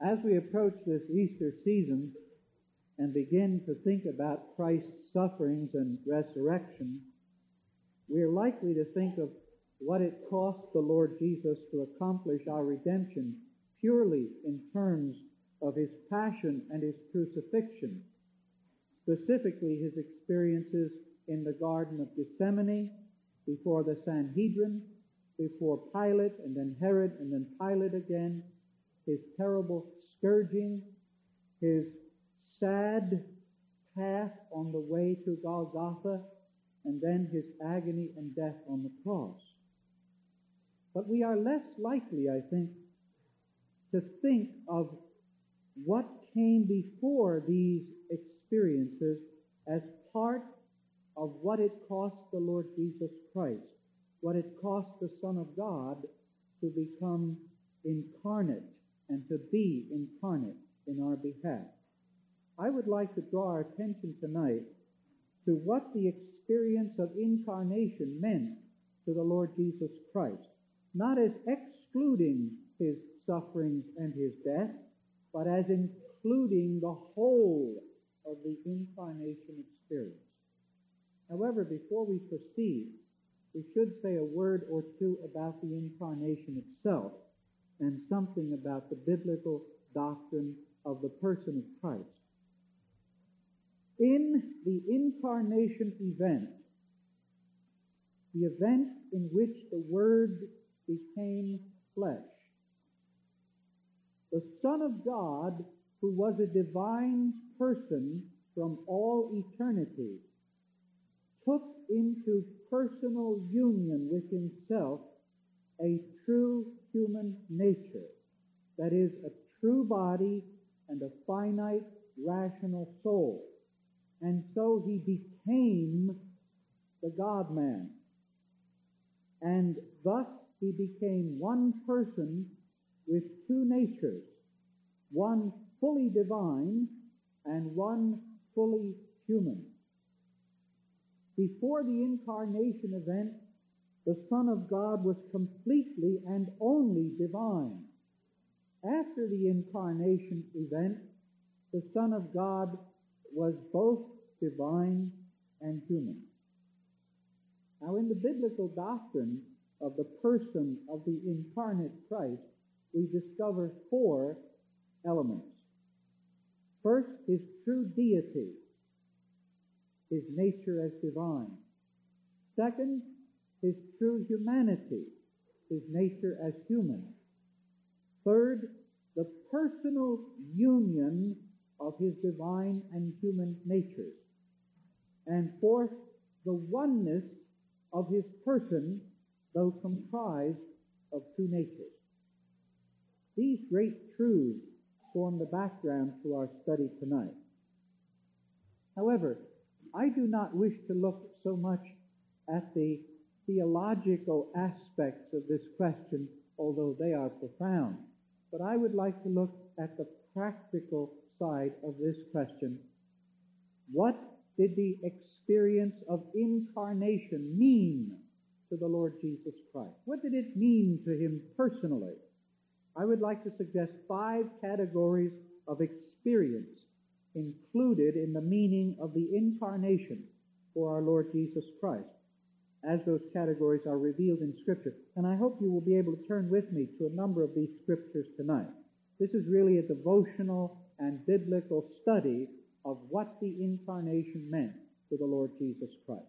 As we approach this Easter season and begin to think about Christ's sufferings and resurrection, we are likely to think of what it cost the Lord Jesus to accomplish our redemption purely in terms of his passion and his crucifixion, specifically his experiences in the Garden of Gethsemane, before the Sanhedrin, before Pilate, and then Herod, and then Pilate again, his terrible scourging, his sad path on the way to Golgotha, and then his agony and death on the cross. But we are less likely, I think, to think of what came before these experiences as part of what it cost the Lord Jesus Christ, what it cost the Son of God to become incarnate and to be incarnate in our behalf. I would like to draw our attention tonight to what the experience of incarnation meant to the Lord Jesus Christ, not as excluding his sufferings and his death, but as including the whole of the incarnation experience. However, before we proceed, we should say a word or two about the incarnation itself and something about the biblical doctrine of the person of Christ. In the incarnation event, the event in which the Word became flesh, the Son of God, who was a divine person from all eternity, took into personal union with himself a true human nature, that is, a true body and a finite rational soul. And so he became the God-man. And thus he became one person with two natures, one fully divine and one fully human. Before the incarnation event, the Son of God was completely and only divine. After the incarnation event, the Son of God was both divine and human. Now, in the biblical doctrine of the person of the incarnate Christ, we discover four elements. First, his true deity, his nature as divine. Second, his true humanity, his nature as human. Third, the personal union of his divine and human natures. And fourth, the oneness of his person, though comprised of two natures. These great truths form the background to our study tonight. However, I do not wish to look so much at the theological aspects of this question, although they are profound, but I would like to look at the practical side of this question. What did the experience of incarnation mean to the Lord Jesus Christ? What did it mean to him personally? I would like to suggest 5 categories of experience included in the meaning of the incarnation for our Lord Jesus Christ, as those categories are revealed in Scripture. And I hope you will be able to turn with me to a number of these Scriptures tonight. This is really a devotional and biblical study of what the incarnation meant to the Lord Jesus Christ.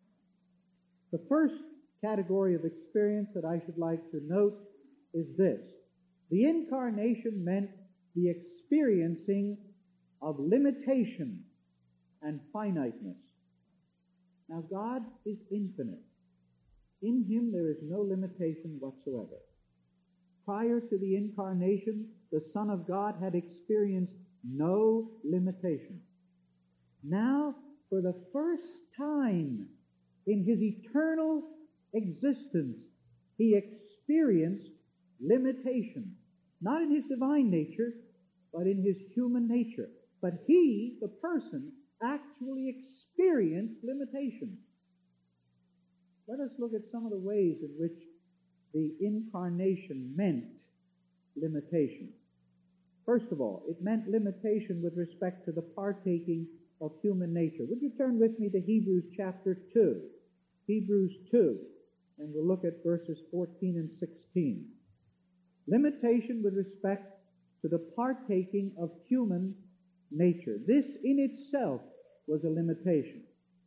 The first category of experience that I should like to note is this. The incarnation meant the experiencing of limitation and finiteness. Now, God is infinite. In him there is no limitation whatsoever. Prior to the incarnation, the Son of God had experienced no limitation. Now, for the first time in his eternal existence, he experienced limitation, not in his divine nature, but in his human nature. But he, the person, actually experienced limitation. Let us look at some of the ways in which the incarnation meant limitation. First of all, it meant limitation with respect to the partaking of human nature. Would you turn with me to Hebrews chapter 2? Hebrews 2, and we'll look at verses 14 and 16. Limitation with respect to the partaking of human nature. This in itself was a limitation.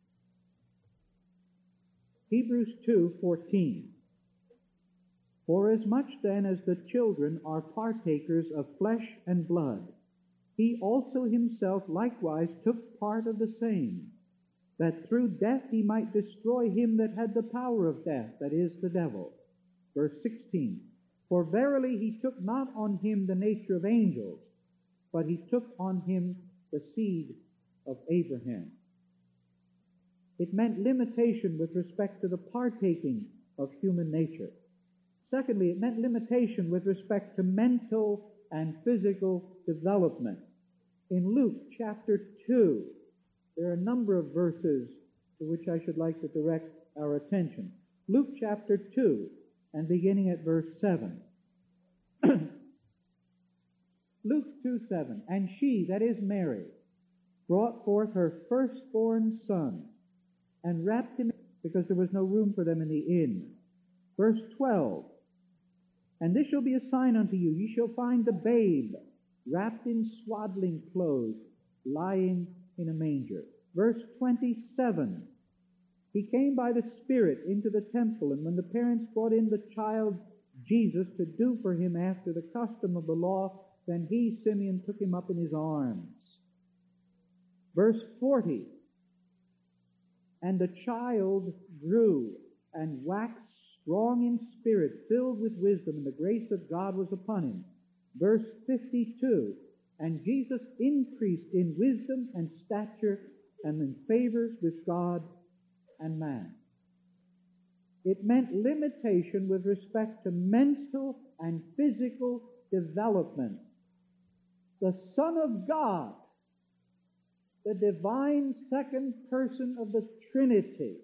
Hebrews 2:14. Forasmuch then as the children are partakers of flesh and blood, he also himself likewise took part of the same, that through death he might destroy him that had the power of death, that is, the devil. Verse 16. For verily he took not on him the nature of angels, but he took on him the seed of Abraham. It meant limitation with respect to the partaking of human nature. Secondly, it meant limitation with respect to mental and physical development. In Luke chapter 2, there are a number of verses to which I should like to direct our attention. Luke chapter 2, and beginning at verse 7. Luke 2:7. And she, that is Mary, brought forth her firstborn son, and wrapped him, because there was no room for them in the inn. Verse 12. And this shall be a sign unto you. Ye shall find the babe wrapped in swaddling clothes, lying in a manger. Verse 27. He came by the Spirit into the temple, and when the parents brought in the child Jesus to do for him after the custom of the law, then he, Simeon, took him up in his arms. Verse 40. And the child grew and waxed strong in spirit, filled with wisdom, and the grace of God was upon him. Verse 52. And Jesus increased in wisdom and stature and in favor with God and man. It meant limitation with respect to mental and physical development. The Son of God, the divine second person of the Trinity,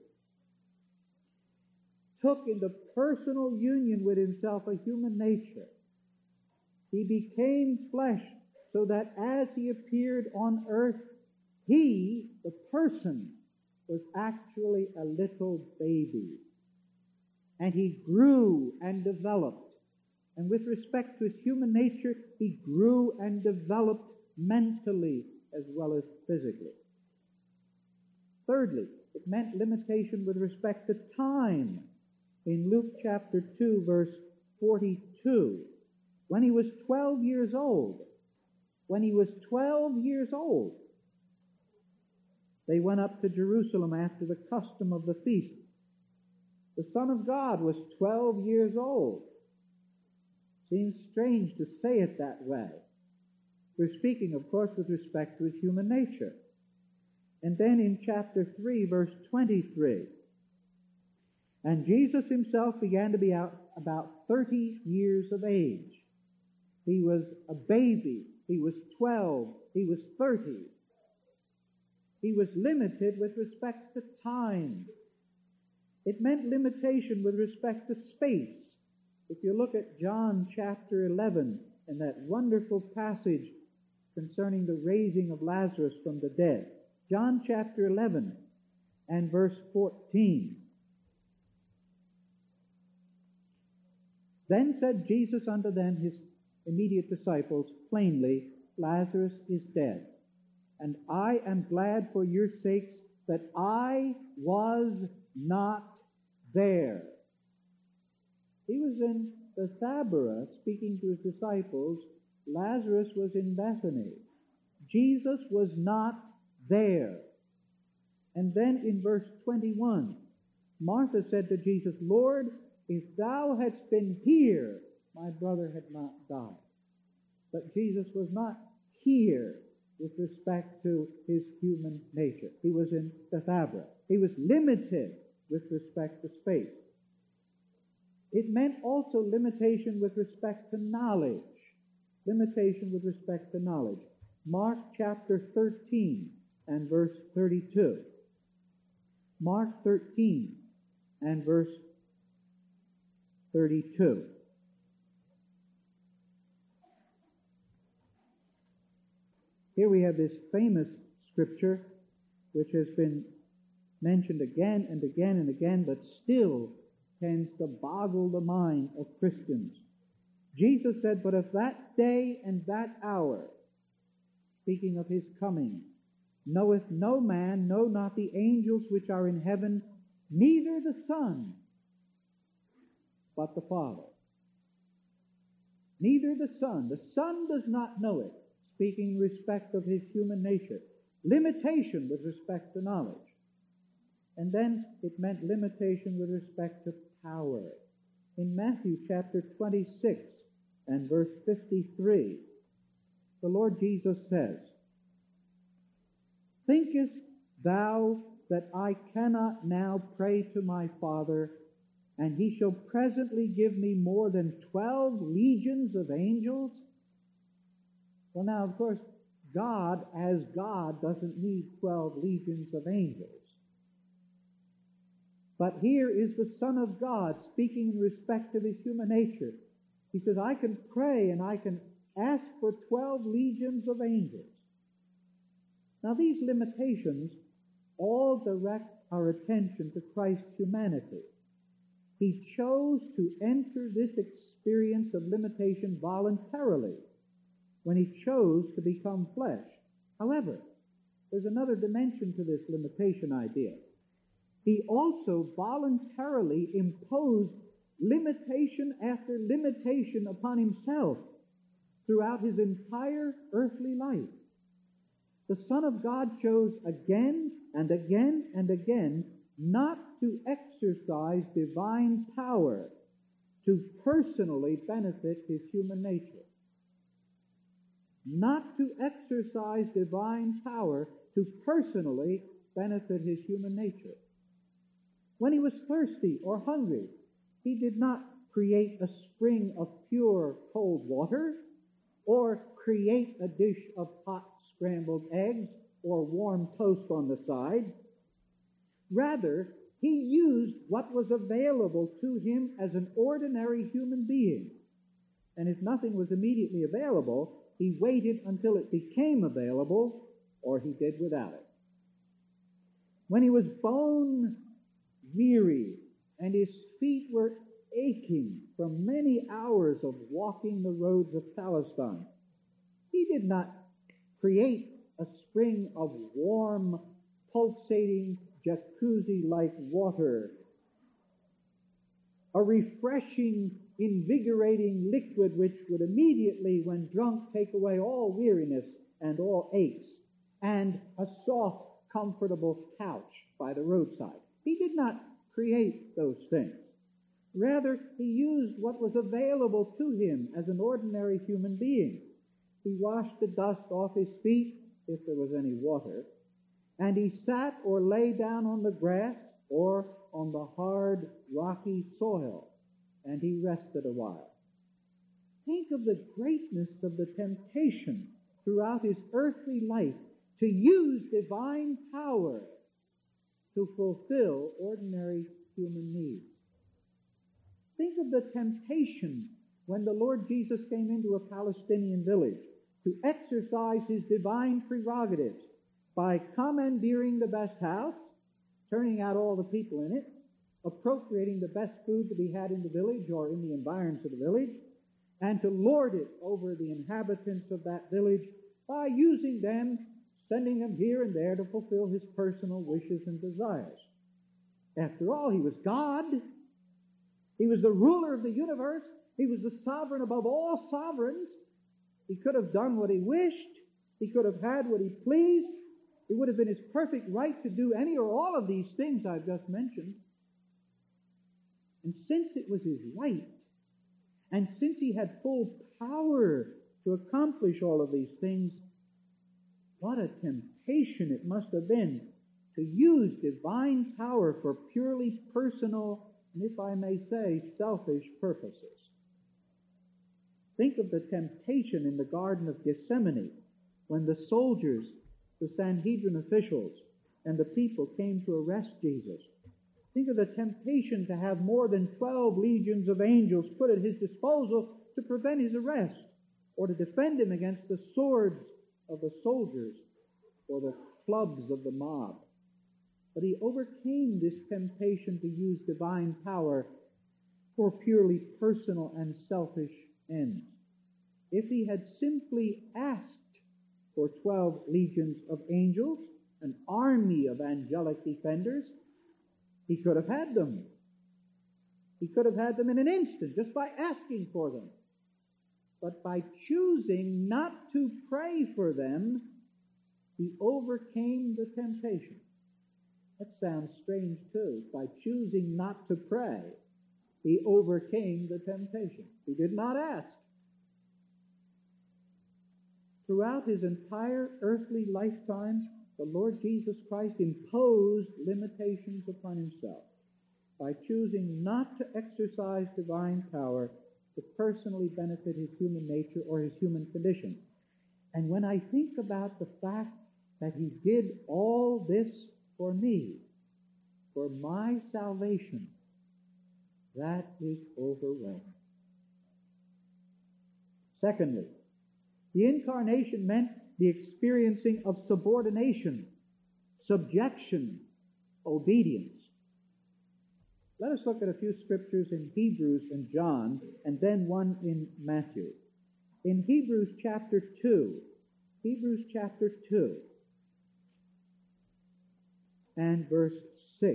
took into personal union with himself a human nature. He became flesh so that as he appeared on earth, he, the person, was actually a little baby. And he grew and developed. And with respect to his human nature, he grew and developed mentally as well as physically. Thirdly, it meant limitation with respect to time. In Luke chapter 2, verse 42, when he was 12 years old, they went up to Jerusalem after the custom of the feast. The Son of God was 12 years old. Seems strange to say it that way. We're speaking, of course, with respect to his human nature. And then in chapter 3, verse 23, and Jesus himself began to be about 30 years of age. He was a baby. He was 12. He was 30. He was limited with respect to time. It meant limitation with respect to space. If you look at John chapter 11 and that wonderful passage concerning the raising of Lazarus from the dead. John chapter 11 and verse 14. Then said Jesus unto them, his immediate disciples, plainly, Lazarus is dead. And I am glad for your sakes that I was not there. He was in Bethabara speaking to his disciples. Lazarus was in Bethany. Jesus was not there. And then in verse 21, Martha said to Jesus, Lord, if thou hadst been here, my brother had not died. But Jesus was not here with respect to his human nature. He was in Bethabara. He was limited with respect to space. It meant also limitation with respect to knowledge. Limitation with respect to knowledge. Mark chapter 13 and verse 32. Mark 13 and verse 32. Here we have this famous scripture which has been mentioned again and again and again, but still tends to boggle the mind of Christians. Jesus said, "But of that day and that hour," speaking of his coming, "knoweth no man, no, not the angels which are in heaven, neither the Son, but the Father." Neither the Son. The Son does not know it, speaking in respect of his human nature. Limitation with respect to knowledge. And then it meant limitation with respect to power. In Matthew chapter 26 and verse 53, the Lord Jesus says, "Thinkest thou that I cannot now pray to my Father, and he shall presently give me more than 12 legions of angels?" Well, now, of course, God, as God, doesn't need 12 legions of angels. But here is the Son of God speaking in respect of his human nature. He says, "I can pray and I can ask for 12 legions of angels." Now, these limitations all direct our attention to Christ's humanity. He chose to enter this experience of limitation voluntarily when he chose to become flesh. However, there's another dimension to this limitation idea. He also voluntarily imposed limitation after limitation upon himself throughout his entire earthly life. The Son of God chose again and again and again not to exercise divine power to personally benefit his human nature. Not to exercise divine power to personally benefit his human nature. When he was thirsty or hungry, he did not create a spring of pure cold water or create a dish of hot scrambled eggs or warm toast on the side. Rather, he used what was available to him as an ordinary human being. And if nothing was immediately available, he waited until it became available, or he did without it. When he was bone weary and his feet were aching from many hours of walking the roads of Palestine, he did not create a spring of warm, pulsating, jacuzzi-like water, a refreshing, invigorating liquid which would immediately, when drunk, take away all weariness and all aches, and a soft, comfortable couch by the roadside. He did not create those things. Rather, he used what was available to him as an ordinary human being. He washed the dust off his feet, if there was any water, and he sat or lay down on the grass or on the hard, rocky soil, and he rested a while. Think of the greatness of the temptation throughout his earthly life to use divine power to fulfill ordinary human needs. Think of the temptation when the Lord Jesus came into a Palestinian village to exercise his divine prerogatives by commandeering the best house, turning out all the people in it, appropriating the best food to be had in the village or in the environs of the village, and to lord it over the inhabitants of that village by using them, sending them here and there to fulfill his personal wishes and desires. After all, he was God. He was the ruler of the universe. He was the sovereign above all sovereigns. He could have done what he wished. He could have had what he pleased. It would have been his perfect right to do any or all of these things I've just mentioned. And since it was his right, and since he had full power to accomplish all of these things, what a temptation it must have been to use divine power for purely personal, and if I may say, selfish purposes. Think of the temptation in the Garden of Gethsemane when the soldiers, the Sanhedrin officials, and the people came to arrest Jesus. Think of the temptation to have more than 12 legions of angels put at his disposal to prevent his arrest or to defend him against the swords of the soldiers or the clubs of the mob. But he overcame this temptation to use divine power for purely personal and selfish ends. If he had simply asked for 12 legions of angels, an army of angelic defenders, he could have had them. He could have had them in an instant just by asking for them. But by choosing not to pray for them, he overcame the temptation. That sounds strange too. By choosing not to pray, he overcame the temptation. He did not ask. Throughout his entire earthly lifetime, the Lord Jesus Christ imposed limitations upon himself by choosing not to exercise divine power to personally benefit his human nature or his human condition. And when I think about the fact that he did all this for me, for my salvation, that is overwhelming. Secondly, the incarnation meant the experiencing of subordination, subjection, obedience. Let us look at a few scriptures in Hebrews and John, and then one in Matthew. In Hebrews chapter 2, and verse 6.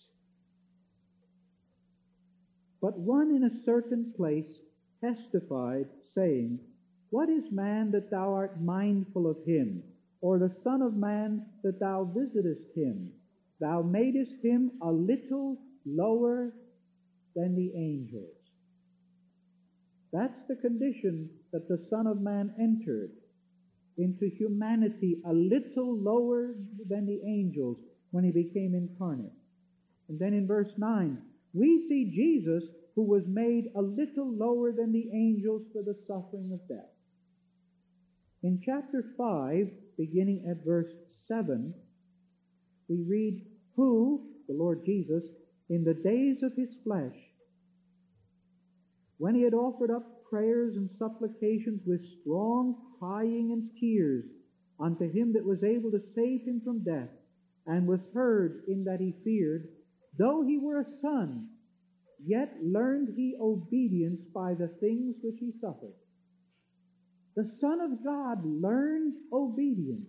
But one in a certain place testified, saying, What is man that thou art mindful of him, or the Son of Man that thou visitest him? Thou madest him a little lower than the angels. That's the condition that the Son of Man entered into humanity, a little lower than the angels when he became incarnate. And then in verse 9, we see Jesus who was made a little lower than the angels for the suffering of death. In chapter 5, beginning at verse 7, we read, Who, the Lord Jesus, in the days of his flesh, when he had offered up prayers and supplications with strong crying and tears unto him that was able to save him from death, and was heard in that he feared, though he were a son, yet learned he obedience by the things which he suffered. The Son of God learned obedience.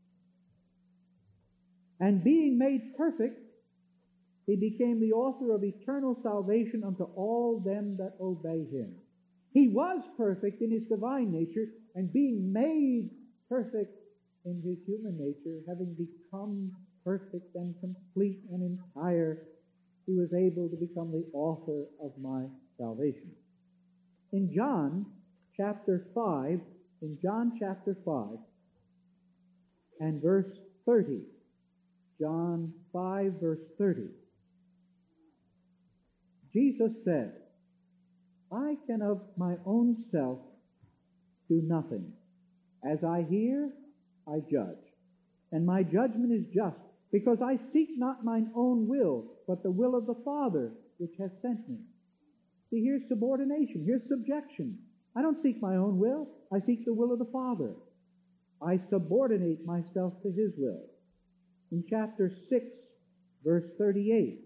And being made perfect, he became the author of eternal salvation unto all them that obey him. He was perfect in his divine nature, and being made perfect in his human nature, having become perfect and complete and entire, he was able to become the author of my salvation. In John chapter 5, and verse 30, John 5, verse 30, Jesus said, I can of my own self do nothing. As I hear, I judge. And my judgment is just, because I seek not mine own will, but the will of the Father which hath sent me. See, here's subordination, here's subjection. I don't seek my own will, I seek the will of the Father. I subordinate myself to his will. In chapter 6, verse 38,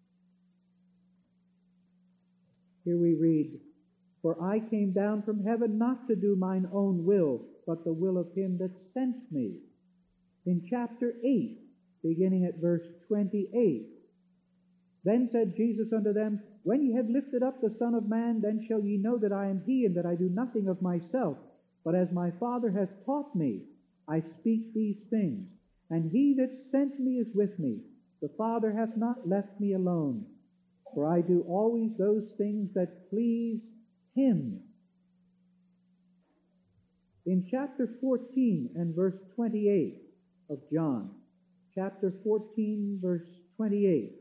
here we read, For I came down from heaven not to do mine own will, but the will of him that sent me. In chapter 8, beginning at verse 28, Then said Jesus unto them, When ye have lifted up the Son of Man, then shall ye know that I am he, and that I do nothing of myself, but as my Father hath taught me, I speak these things. And he that sent me is with me. The Father hath not left me alone, for I do always those things that please him. In chapter 14 and verse 28 of John, chapter 14, verse 28,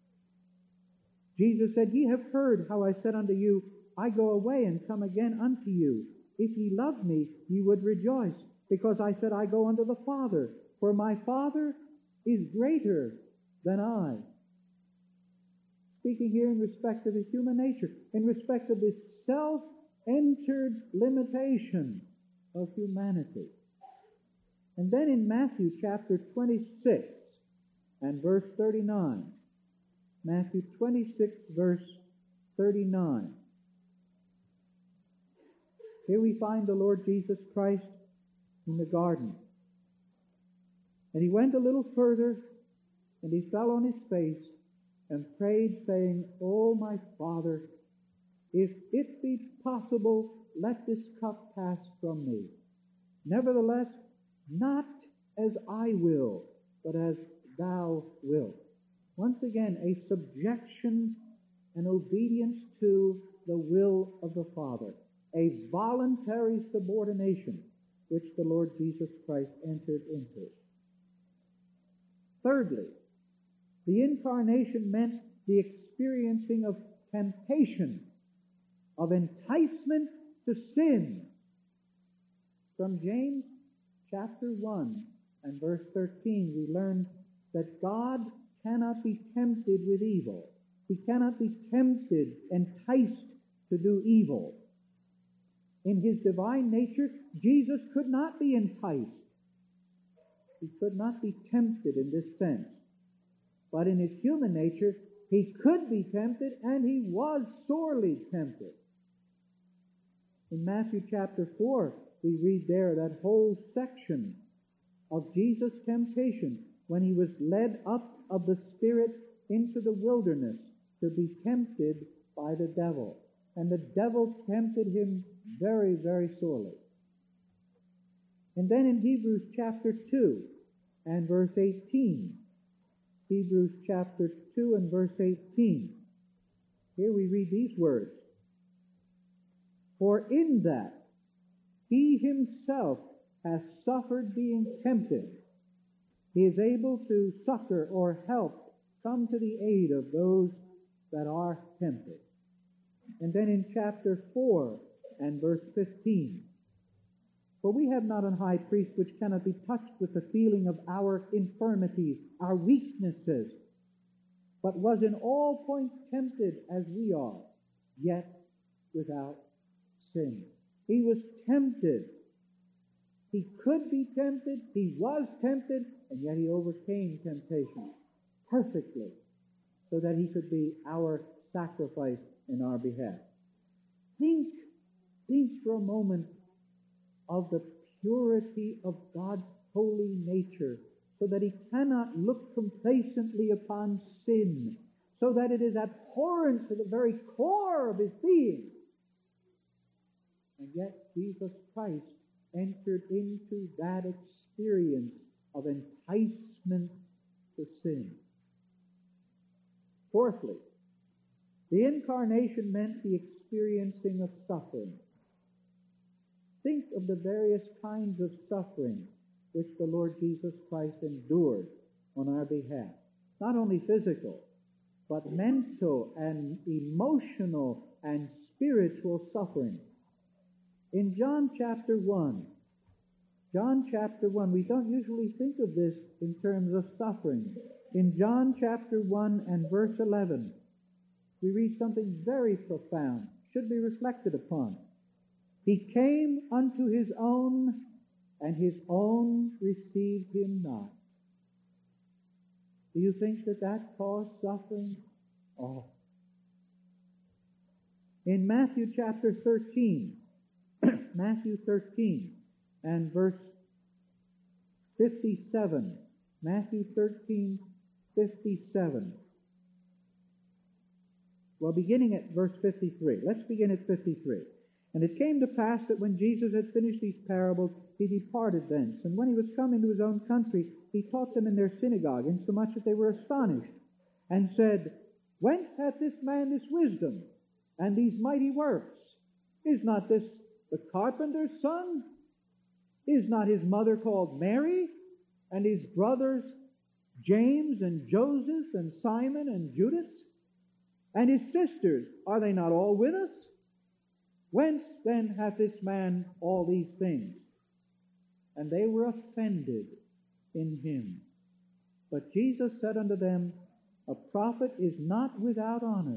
Jesus said, Ye have heard how I said unto you, I go away and come again unto you. If ye loved me, ye would rejoice, because I said, I go unto the Father, for my Father is greater than I. Speaking here in respect of his human nature, in respect of this self-entered limitation of humanity. And then in Matthew chapter 26 and verse 39, Matthew 26 verse 39, here we find the Lord Jesus Christ in the garden. And he went a little further, and he fell on his face and prayed, saying, O my Father, if it be possible, let this cup pass from me. Nevertheless, not as I will, but as thou wilt. Once again, a subjection and obedience to the will of the Father. A voluntary subordination which the Lord Jesus Christ entered into. Thirdly, the incarnation meant the experiencing of temptation, of enticement to sin. From James chapter 1 and verse 13, we learn that God cannot be tempted with evil. He cannot be tempted, enticed to do evil. In his divine nature, Jesus could not be enticed. He could not be tempted in this sense. But in his human nature, he could be tempted, and he was sorely tempted. In Matthew chapter 4, we read there that whole section of Jesus' temptation when he was led up of the Spirit into the wilderness to be tempted by the devil. And the devil tempted him very, very sorely. And then in Hebrews chapter 2 and verse 18, Hebrews chapter 2 and verse 18, here we read these words, For in that he himself has suffered being tempted, he is able to succor or help come to the aid of those that are tempted. And then in chapter 4 and verse 15, For we have not an high priest which cannot be touched with the feeling of our infirmities, our weaknesses, but was in all points tempted as we are, yet without sin. He was tempted. He could be tempted. He was tempted, and yet he overcame temptation perfectly so that he could be our sacrifice in our behalf. Think for a moment of the purity of God's holy nature, so that he cannot look complacently upon sin, so that it is abhorrent to the very core of his being. And yet Jesus Christ entered into that experience of enticement to sin. Fourthly, the incarnation meant the experiencing of suffering. Think of the various kinds of suffering which the Lord Jesus Christ endured on our behalf. Not only physical, but mental and emotional and spiritual suffering. In John chapter 1, we don't usually think of this in terms of suffering. In John chapter 1 and verse 11, we read something very profound, should be reflected upon. He came unto his own, and his own received him not. Do you think that caused suffering? Oh. In Matthew chapter 13, Matthew 13 and verse 57, Matthew 13, 57. Well, beginning at verse 53. Let's begin at 53. And it came to pass that when Jesus had finished these parables, he departed thence. And when he was come into his own country, he taught them in their synagogue, insomuch that they were astonished, and said, Whence hath this man this wisdom, and these mighty works? Is not this the carpenter's son? Is not his mother called Mary, and his brothers James and Joseph and Simon and Judas? And his sisters, are they not all with us? Whence then hath this man all these things? And they were offended in him. But Jesus said unto them, A prophet is not without honor,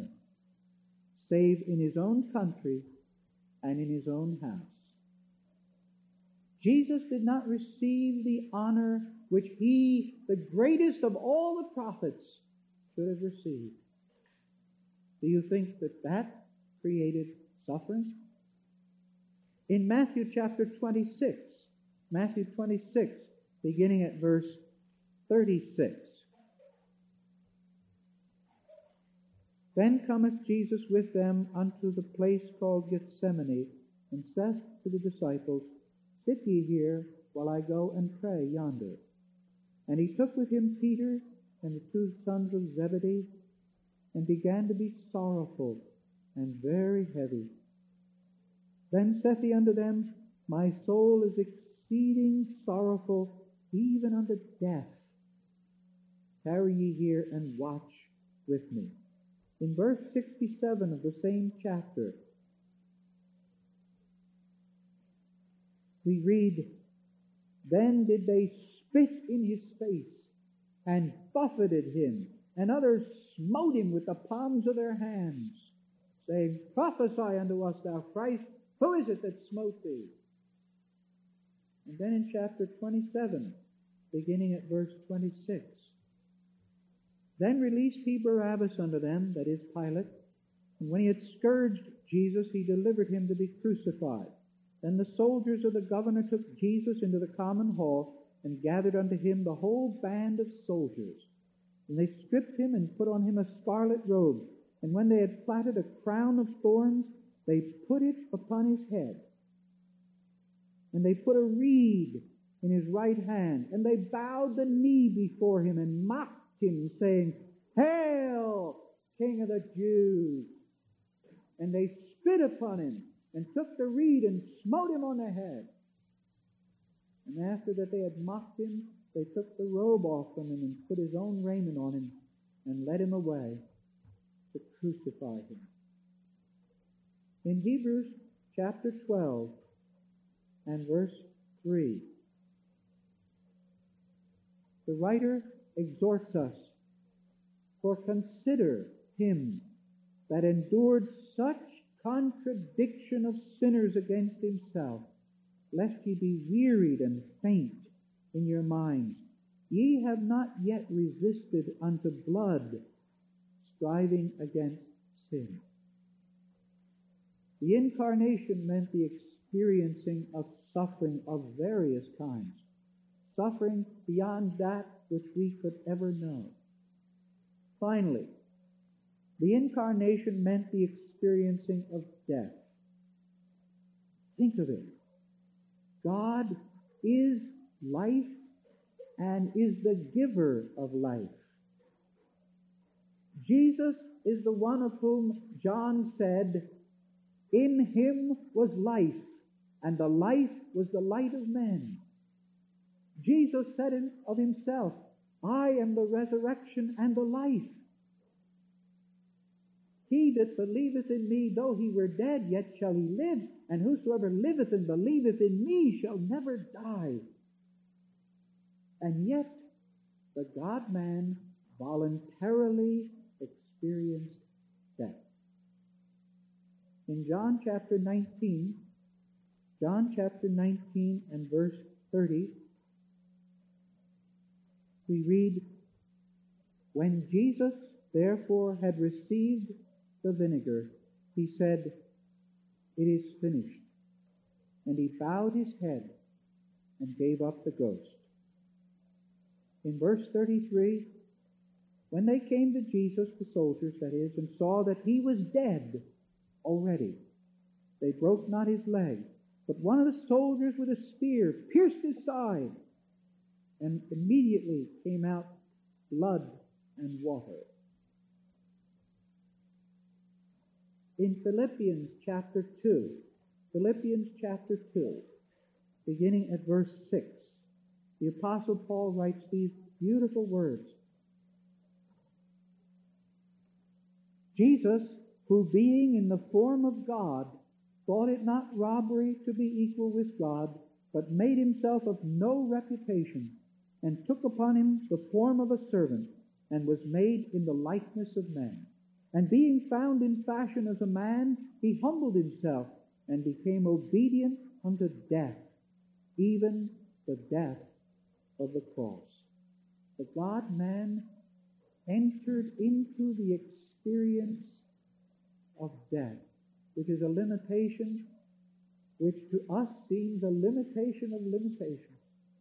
save in his own country and in his own house. Jesus did not receive the honor which he, the greatest of all the prophets, should have received. Do you think that that created suffering? In Matthew chapter 26, beginning at verse 36. Then cometh Jesus with them unto the place called Gethsemane, and saith to the disciples, Sit ye here, while I go and pray yonder. And he took with him Peter and the two sons of Zebedee, and began to be sorrowful and very heavy. Then saith he unto them, My soul is exceeding sorrowful, even unto death. Tarry ye here and watch with me. In verse 67 of the same chapter, we read, Then did they spit in his face, and buffeted him, and others smote him with the palms of their hands, saying, Prophesy unto us, thou Christ, who is it that smote thee? And then in chapter 27, beginning at verse 26, Then released he Barabbas unto them, that is Pilate, and when he had scourged Jesus, he delivered him to be crucified. Then the soldiers of the governor took Jesus into the common hall, and gathered unto him the whole band of soldiers. And they stripped him and put on him a scarlet robe. And when they had platted a crown of thorns, they put it upon his head. And they put a reed in his right hand. And they bowed the knee before him and mocked him, saying, Hail, King of the Jews! And they spit upon him, and took the reed and smote him on the head. And after that they had mocked him, they took the robe off from him and put his own raiment on him and led him away to crucify him. In Hebrews chapter 12 and verse 3, the writer exhorts us, For consider him that endured such contradiction of sinners against himself, lest ye be wearied and faint in your minds. Ye have not yet resisted unto blood, striving against sin. The incarnation meant the experiencing of suffering of various kinds, suffering beyond that which we could ever know. Finally, the incarnation meant the experiencing of death. Think of it. God is life and is the giver of life. Jesus is the one of whom John said, In him was life, and the life was the light of men. Jesus said of himself, I am the resurrection and the life. He that believeth in me, though he were dead, yet shall he live, and whosoever liveth and believeth in me shall never die. And yet, the God-man voluntarily experienced death. In John chapter 19 and verse 30, we read, When Jesus therefore had received the vinegar, he said, It is finished. And he bowed his head and gave up the ghost. In verse 33, when they came to Jesus, the soldiers that is, and saw that he was dead already, they broke not his leg, but one of the soldiers with a spear pierced his side, and immediately came out blood and water. In Philippians chapter 2, beginning at verse 6, the Apostle Paul writes these beautiful words. Jesus, who being in the form of God, thought it not robbery to be equal with God, but made himself of no reputation, and took upon him the form of a servant, and was made in the likeness of men. And being found in fashion as a man, he humbled himself, and became obedient unto death, even the death of the cross. The God-man entered into the experience of death, which is a limitation which to us seems a limitation of limitations.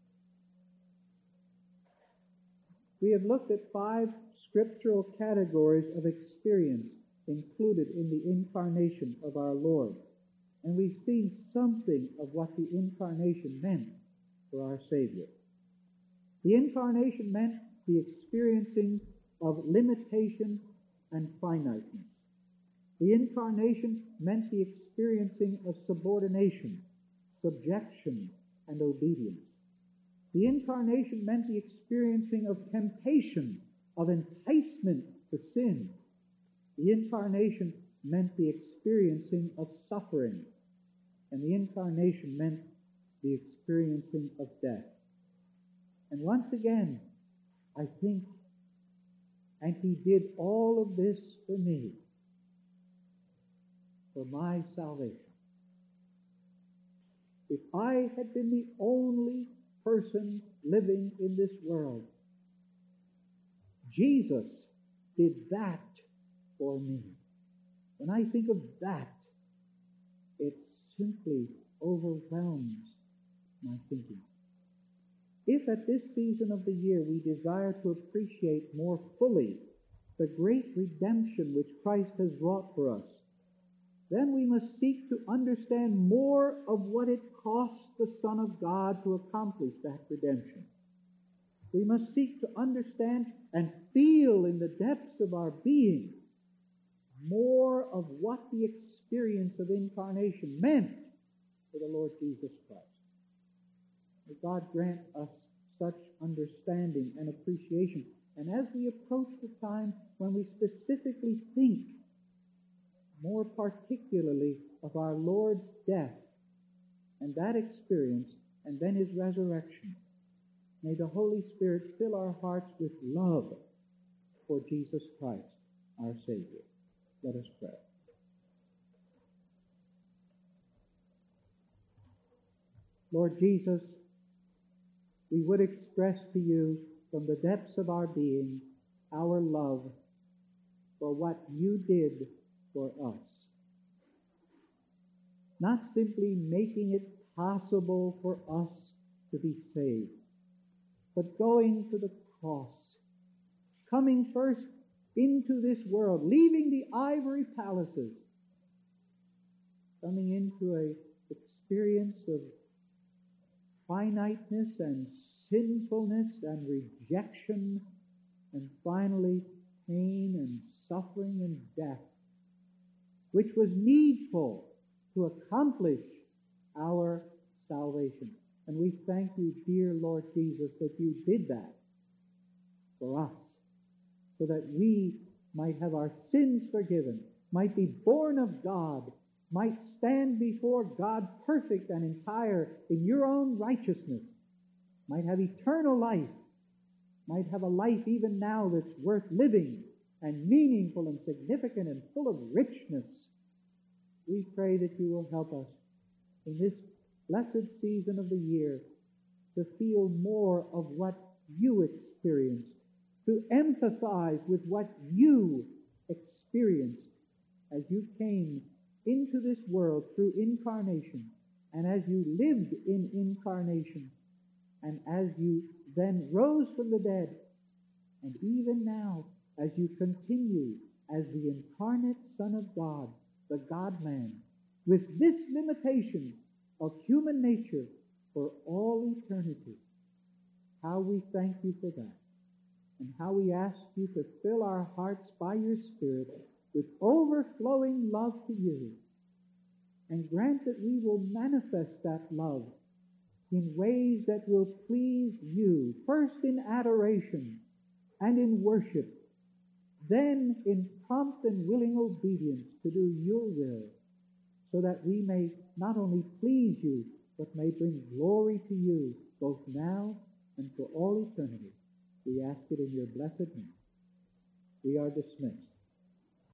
We have looked at 5 scriptural categories of experience included in the incarnation of our Lord. And we've seen something of what the incarnation meant for our Savior. The incarnation meant the experiencing of limitation and finiteness. The incarnation meant the experiencing of subordination, subjection, and obedience. The incarnation meant the experiencing of temptation, of enticement to sin. The incarnation meant the experiencing of suffering. And the incarnation meant the experiencing of death. And once again, I think, and he did all of this for me, for my salvation. If I had been the only person living in this world, Jesus did that for me. When I think of that, it simply overwhelms my thinking. If at this season of the year we desire to appreciate more fully the great redemption which Christ has wrought for us, then we must seek to understand more of what it cost the Son of God to accomplish that redemption. We must seek to understand and feel in the depths of our being more of what the experience of incarnation meant for the Lord Jesus Christ. May God grant us such understanding and appreciation. And as we approach the time when we specifically think more particularly of our Lord's death and that experience and then his resurrection, may the Holy Spirit fill our hearts with love for Jesus Christ, our Savior. Let us pray. Lord Jesus, we would express to you from the depths of our being our love for what you did for us. Not simply making it possible for us to be saved, but going to the cross, coming first into this world, leaving the ivory palaces, coming into an experience of finiteness and sinfulness and rejection, and finally pain and suffering and death, which was needful to accomplish our salvation. And we thank you, dear Lord Jesus, that you did that for us, so that we might have our sins forgiven, might be born of God, might stand before God perfect and entire in your own righteousness, might have eternal life, might have a life even now that's worth living and meaningful and significant and full of richness. We pray that you will help us in this blessed season of the year to feel more of what you experienced, to empathize with what you experienced as you came into this world through incarnation, and as you lived in incarnation, and as you then rose from the dead, and even now as you continue as the incarnate Son of God, the God-man, with this limitation of human nature for all eternity. How we thank you for that, and how we ask you to fill our hearts by your Spirit with overflowing love to you, and grant that we will manifest that love in ways that will please you, first in adoration and in worship, then in prompt and willing obedience to do your will, so that we may not only please you, but may bring glory to you, both now and for all eternity. We ask it in your blessed name. We are dismissed.